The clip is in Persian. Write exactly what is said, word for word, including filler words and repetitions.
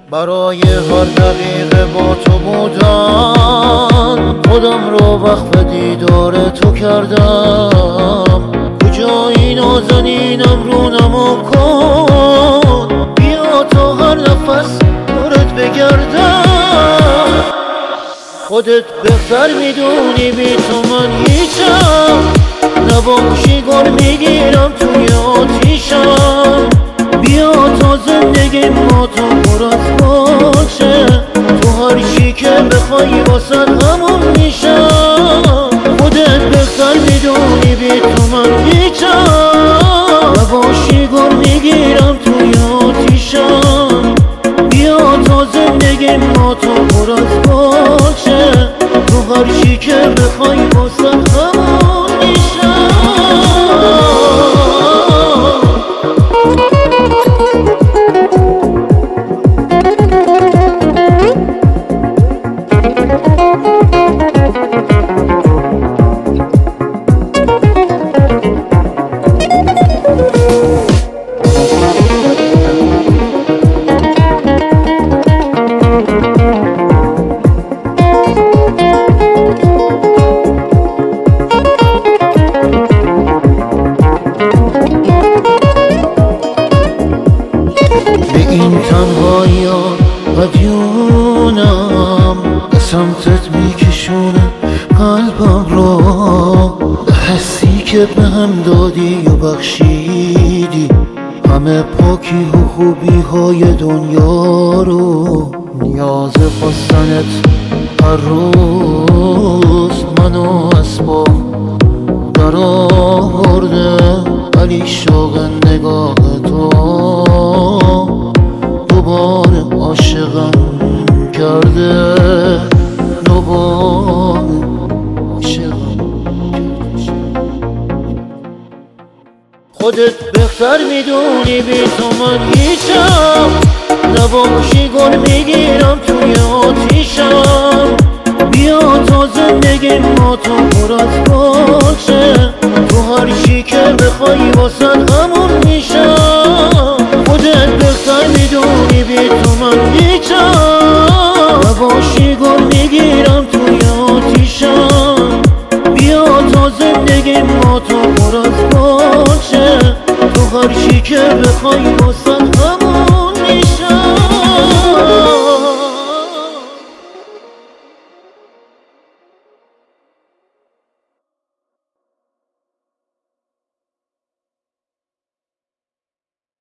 برای هر دقیقه با تو بودن خودم رو وقف دیدار تو کردم. کجایی نازنینم رو نما کن، بیا تا هر نفس دورت بگردم. خودت بهتر میدونی بی تو من هیچم، نباشی گل میگیرم توی آتیشم. بیا تا زندگی ما تو پر از باشه، تو هر چی که بخوای واسد همون میشم. خودت بهتر میدونی بی تو من هیچم، نباشی گل میگیرم توی آتیشم. بیا تا زندگی ما تو پر از باشه، تو هر چی که بخوای واسد همون میشم. این تنهایی ها مدیونم، به سمتت میکشونم قلبم رو. به حسی که به هم دادی و بخشیدی همه پاکی و خوبی های دنیا رو. نیاز خواستنت هر روز منو از پا در آورده، ولی شوق نگاه تو دوباره عاشقم کرده. دوباره عاشقم کرده. خودت بهتر میدونی بی تو من هیچم، نباشی گل میگیرم توی آتیشم. بیا تا زندگی ما تو پر از باشه، تو هر چی که بخوای واسد همون میشم. خودت بهتر میدونی بی تو من هیچم، نباشی گل میگیرم توی آتیشم. بیا تا زندگی ما تو پر از باشه، تو هر چی که بخوای واسد همون